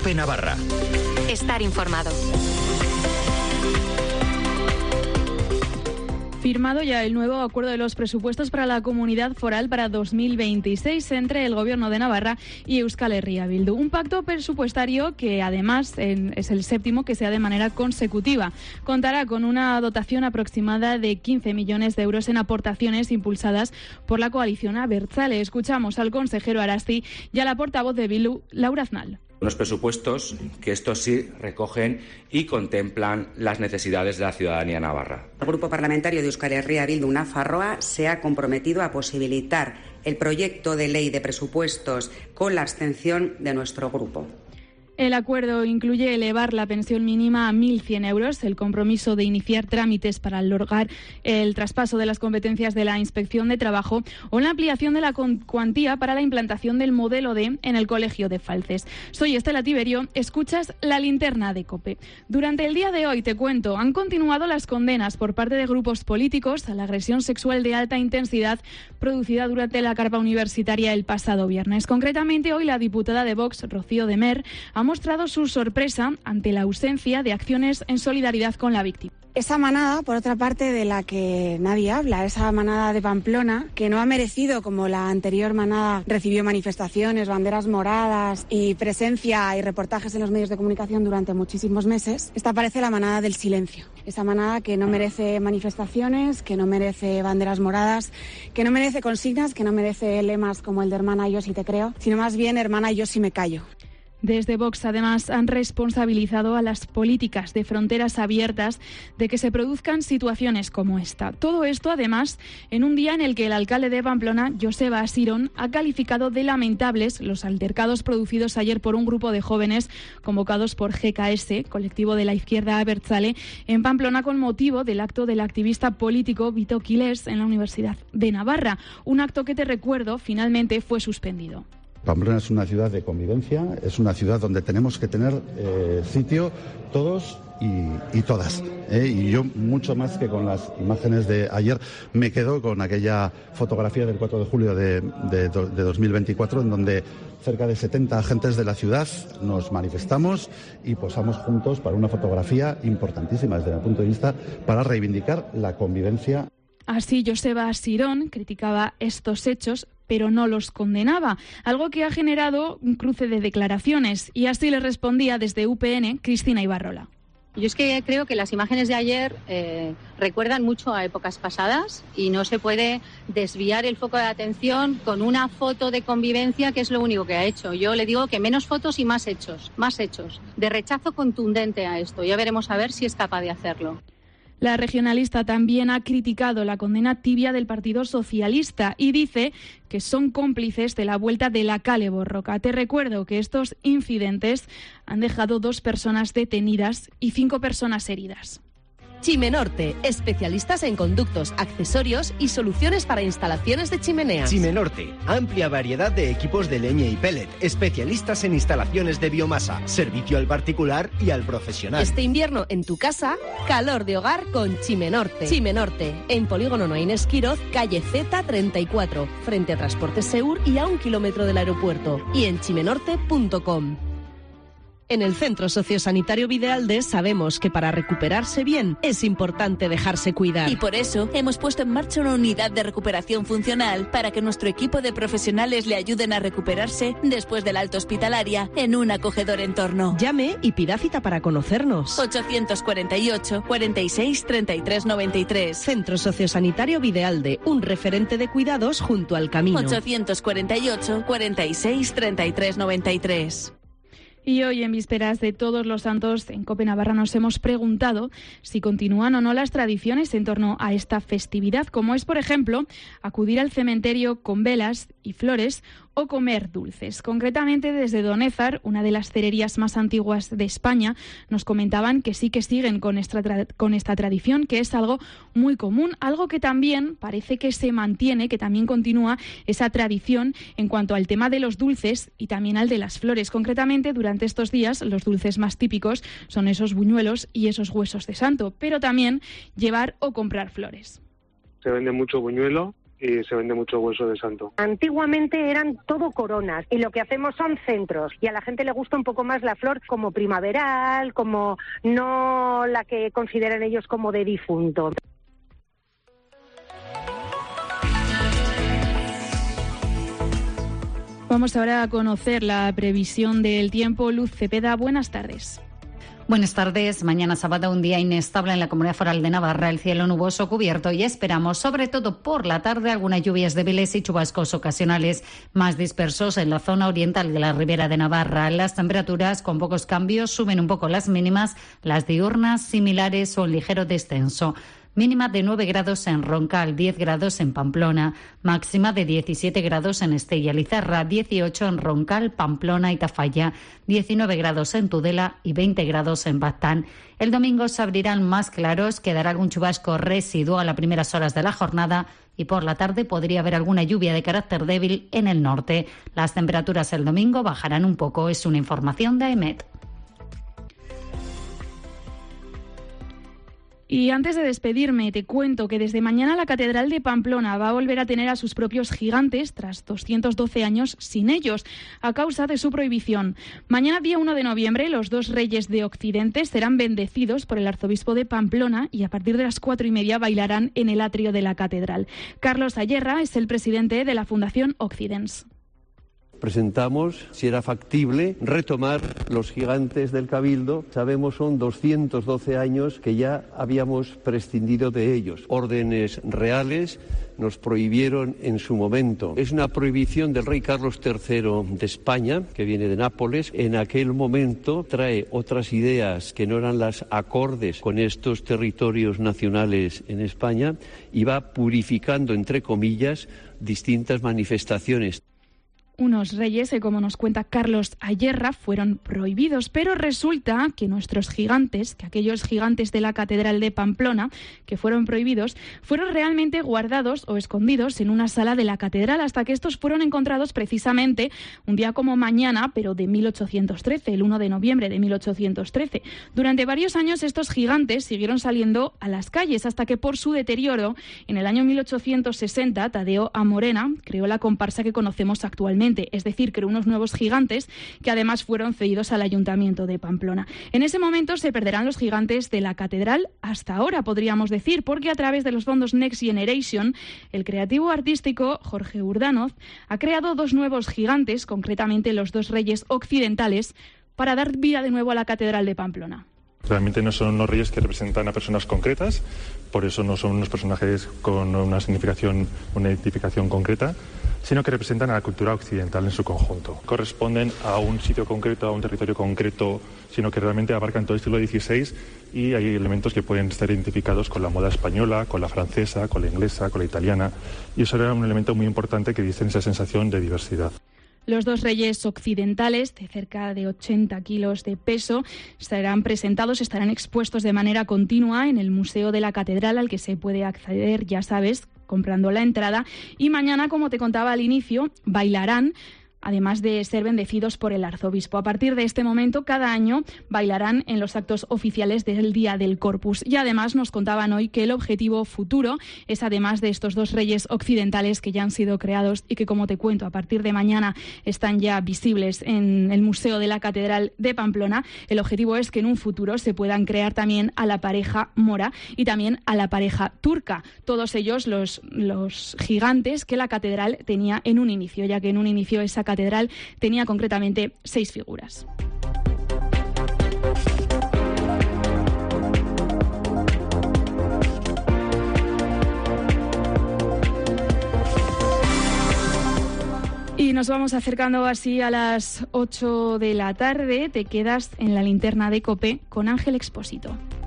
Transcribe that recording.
COPE Navarra. Estar informado. Firmado ya el nuevo acuerdo de los presupuestos para la Comunidad Foral para 2026 entre el Gobierno de Navarra y Euskal Herria Bildu. Un pacto presupuestario que además es el séptimo que sea de manera consecutiva. Contará con una dotación aproximada de 15 millones de euros en aportaciones impulsadas por la coalición abertzale. Escuchamos al consejero Arasti y a la portavoz de Bildu, Laura Aznal. Unos presupuestos que estos sí recogen y contemplan las necesidades de la ciudadanía navarra. El Grupo Parlamentario de Euskal Herria Bildu Nafarroa se ha comprometido a posibilitar el proyecto de ley de presupuestos con la abstención de nuestro grupo. El acuerdo incluye elevar la pensión mínima a 1.100 euros, el compromiso de iniciar trámites para lograr el traspaso de las competencias de la Inspección de Trabajo o la ampliación de la cuantía para la implantación del modelo D en el Colegio de Falces. Soy Estela Tiberio, escuchas La Linterna de COPE. Durante el día de hoy, te cuento, han continuado las condenas por parte de grupos políticos a la agresión sexual de alta intensidad producida durante la carpa universitaria el pasado viernes. Concretamente, hoy la diputada de Vox, Rocío de Mer, ha mostrado su sorpresa ante la ausencia de acciones en solidaridad con la víctima. Esa manada, por otra parte, de la que nadie habla, esa manada de Pamplona, que no ha merecido, como la anterior manada, recibió manifestaciones, banderas moradas y presencia y reportajes en los medios de comunicación durante muchísimos meses, esta parece la manada del silencio. Esa manada que no merece manifestaciones, que no merece banderas moradas, que no merece consignas, que no merece lemas como el de hermana yo sí te creo, sino más bien hermana yo sí me callo. Desde Vox, además, han responsabilizado a las políticas de fronteras abiertas de que se produzcan situaciones como esta. Todo esto, además, en un día en el que el alcalde de Pamplona, Joseba Asirón, ha calificado de lamentables los altercados producidos ayer por un grupo de jóvenes convocados por GKS, colectivo de la izquierda abertzale, en Pamplona con motivo del acto del activista político Vito Quilés en la Universidad de Navarra. Un acto que, te recuerdo, finalmente fue suspendido. Pamplona es una ciudad de convivencia, es una ciudad donde tenemos que tener sitio todos y todas. Y yo, mucho más que con las imágenes de ayer, me quedo con aquella fotografía del 4 de julio de 2024, en donde cerca de 70 agentes de la ciudad nos manifestamos y posamos juntos para una fotografía importantísima desde mi punto de vista para reivindicar la convivencia. Así, Joseba Asirón criticaba estos hechos, pero no los condenaba, algo que ha generado un cruce de declaraciones. Y así le respondía desde UPN Cristina Ibarrola. Yo es que creo que las imágenes de ayer recuerdan mucho a épocas pasadas y no se puede desviar el foco de atención con una foto de convivencia, que es lo único que ha hecho. Yo le digo que menos fotos y más hechos, de rechazo contundente a esto. Ya veremos a ver si es capaz de hacerlo. La regionalista también ha criticado la condena tibia del Partido Socialista y dice que son cómplices de la vuelta de la Kale Borroka. Te recuerdo que estos incidentes han dejado 2 personas detenidas y 5 personas heridas. Chimenorte, especialistas en conductos, accesorios y soluciones para instalaciones de chimeneas. Chimenorte, amplia variedad de equipos de leña y pellet, especialistas en instalaciones de biomasa, servicio al particular y al profesional. Este invierno en tu casa, calor de hogar con Chimenorte. Chimenorte, en Polígono Noain Esquiroz, calle Z34, frente a Transportes Seur y a 1 kilómetro del aeropuerto. Y en chimenorte.com. En el Centro Sociosanitario Videalde sabemos que para recuperarse bien es importante dejarse cuidar. Y por eso hemos puesto en marcha una unidad de recuperación funcional para que nuestro equipo de profesionales le ayuden a recuperarse después de la alta hospitalaria en un acogedor entorno. Llame y pida cita para conocernos. 848 46 33 93. Centro Sociosanitario Videalde, un referente de cuidados junto al camino. 848 46 33 93. Y hoy, en vísperas de Todos los Santos, en COPE Navarra nos hemos preguntado si continúan o no las tradiciones en torno a esta festividad, como es, por ejemplo, acudir al cementerio con velas y flores o comer dulces. Concretamente, desde Donézar, una de las cererías más antiguas de España, nos comentaban que sí que siguen con esta tradición, que es algo muy común, algo que también parece que se mantiene, que también continúa esa tradición en cuanto al tema de los dulces y también al de las flores. Concretamente, durante estos días, los dulces más típicos son esos buñuelos y esos huesos de santo, pero también llevar o comprar flores. Se vende mucho buñuelo y se vende mucho hueso de santo. Antiguamente eran todo coronas y lo que hacemos son centros y a la gente le gusta un poco más la flor como primaveral, como no la que consideran ellos como de difunto. Vamos ahora a conocer la previsión del tiempo. Luz Cepeda, buenas tardes. Buenas tardes. Mañana sábado, un día inestable en la Comunidad Foral de Navarra. El cielo nuboso cubierto y esperamos, sobre todo por la tarde, algunas lluvias débiles y chubascos ocasionales más dispersos en la zona oriental de la Ribera de Navarra. Las temperaturas, con pocos cambios, suben un poco las mínimas, las diurnas similares o en ligero descenso. Mínima de 9 grados en Roncal, 10 grados en Pamplona, máxima de 17 grados en Estella Lizarra, 18 en Roncal, Pamplona y Tafalla, 19 grados en Tudela y 20 grados en Baztán. El domingo se abrirán más claros, quedará algún chubasco residual a primeras horas de la jornada y por la tarde podría haber alguna lluvia de carácter débil en el norte. Las temperaturas el domingo bajarán un poco, es una información de AEMET. Y antes de despedirme, te cuento que desde mañana la Catedral de Pamplona va a volver a tener a sus propios gigantes tras 212 años sin ellos, a causa de su prohibición. Mañana, día 1 de noviembre, los dos reyes de Occidente serán bendecidos por el arzobispo de Pamplona y a partir de las 4:30 bailarán en el atrio de la Catedral. Carlos Ayerra es el presidente de la Fundación Occidens. Presentamos si era factible retomar los gigantes del Cabildo. Sabemos son 212 años que ya habíamos prescindido de ellos. Órdenes reales nos prohibieron en su momento. Es una prohibición del rey Carlos III de España, que viene de Nápoles. En aquel momento trae otras ideas que no eran las acordes con estos territorios nacionales en España y va purificando, entre comillas, distintas manifestaciones. Unos reyes que, como nos cuenta Carlos Ayerra, fueron prohibidos, pero resulta que nuestros gigantes, que aquellos gigantes de la Catedral de Pamplona que fueron prohibidos, fueron realmente guardados o escondidos en una sala de la catedral hasta que estos fueron encontrados precisamente un día como mañana, pero de 1813, el 1 de noviembre de 1813. Durante varios años estos gigantes siguieron saliendo a las calles hasta que por su deterioro, en el año 1860, Tadeo Amorena creó la comparsa que conocemos actualmente. Es decir, creó unos nuevos gigantes que además fueron cedidos al Ayuntamiento de Pamplona. En ese momento se perderán los gigantes de la catedral hasta ahora, podríamos decir, porque a través de los fondos Next Generation, el creativo artístico Jorge Urdanoz ha creado dos nuevos gigantes, concretamente los dos reyes occidentales, para dar vida de nuevo a la Catedral de Pamplona. Realmente no son unos reyes que representan a personas concretas, por eso no son unos personajes con una significación, una identificación concreta, sino que representan a la cultura occidental en su conjunto. Corresponden a un sitio concreto, a un territorio concreto, sino que realmente abarcan todo el siglo XVI y hay elementos que pueden estar identificados con la moda española, con la francesa, con la inglesa, con la italiana, y eso era un elemento muy importante que dice esa sensación de diversidad. Los dos reyes occidentales, de cerca de 80 kilos de peso, estarán expuestos de manera continua en el Museo de la Catedral, al que se puede acceder, ya sabes, comprando la entrada. Y mañana, como te contaba al inicio, bailarán, además de ser bendecidos por el arzobispo. A partir de este momento, cada año bailarán en los actos oficiales del Día del Corpus. Y además nos contaban hoy que el objetivo futuro es, además de estos dos reyes occidentales que ya han sido creados y que, como te cuento, a partir de mañana están ya visibles en el Museo de la Catedral de Pamplona, el objetivo es que en un futuro se puedan crear también a la pareja mora y también a la pareja turca. Todos ellos los gigantes que la catedral tenía en un inicio, ya que en un inicio esa catedral tenía concretamente 6 figuras. Y nos vamos acercando así a las 8 de la tarde. Te quedas en la linterna de COPE con Ángel Expósito.